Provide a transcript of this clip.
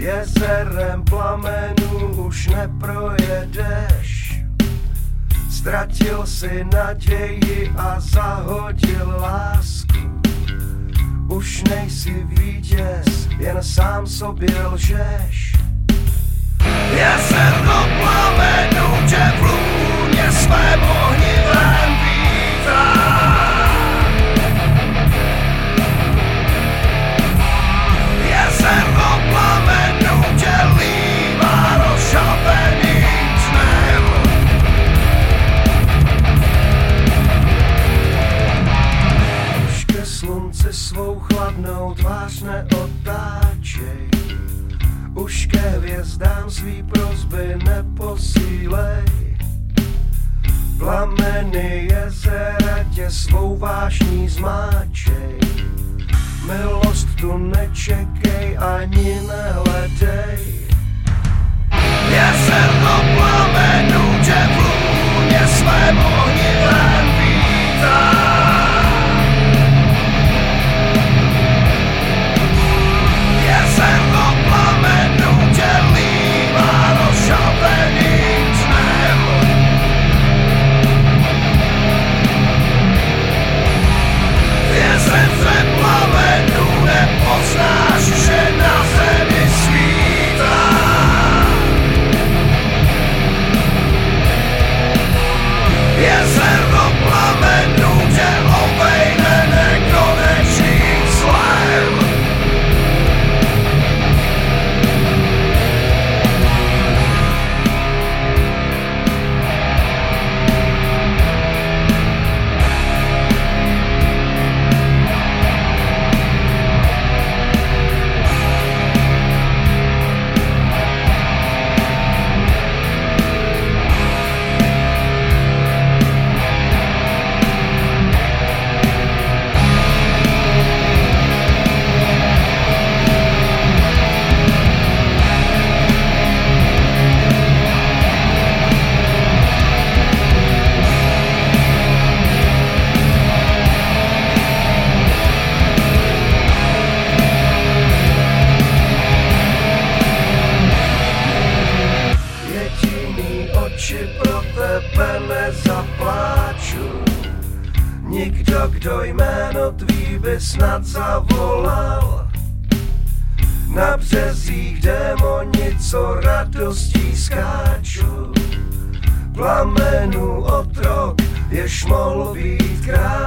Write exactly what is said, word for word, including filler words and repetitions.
Jezerem plamenů už neprojedeš. Ztratil si naději a zahodil lásku. Už nejsi vítěz, jen sám sobě lžeš. Jezerno plamenů tě v lůně svém ohnivém vítá. Jezerno plamenů tě lívá rozšapeným dnem. Už ke slunci svou chladnou tvář neotáčej. Už ke hvězdám svý prosby neposílej. Plameny jezera tě svou vášní zmáčej. Milost tu nečekej ani nehledej. Jezerno plamenů tě v lůně svém ohnivém vítá. Jezerno plamenů tě lívá rozšapeným dnem. V jezerce plamenů nepoznáš, že na zemi svítá. Jezerno plamenů tě obejde nekonečným zlem. Pro tebe nezapláču. Nikdo, kdo jméno tvý by snad zavolal. Na březích démoni, co radostí skáču. Plamenů otrok, jež mohl být král.